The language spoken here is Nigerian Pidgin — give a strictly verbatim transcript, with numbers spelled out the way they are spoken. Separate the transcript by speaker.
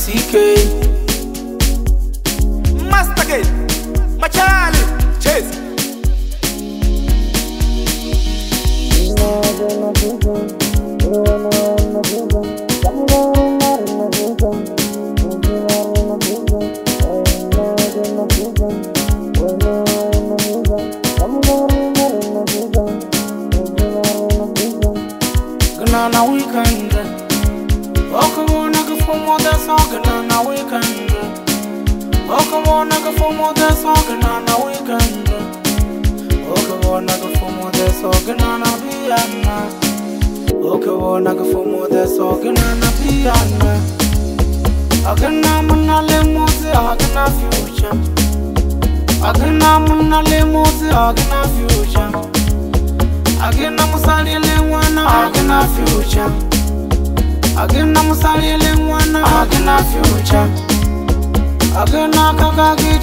Speaker 1: C K Master Gate Machali Chase Gana weekend Welcome on a good for more than song Gana weekend Welcome on a good for more than song Gana weekend Welcome on a good for more than song Gana piano Welcome on a good for more than song Gana piano Agana muna le mozi agana future Agana muna le mozi agana future Agana musali le wana agana future Agana musali le wana agana future Agana kakagi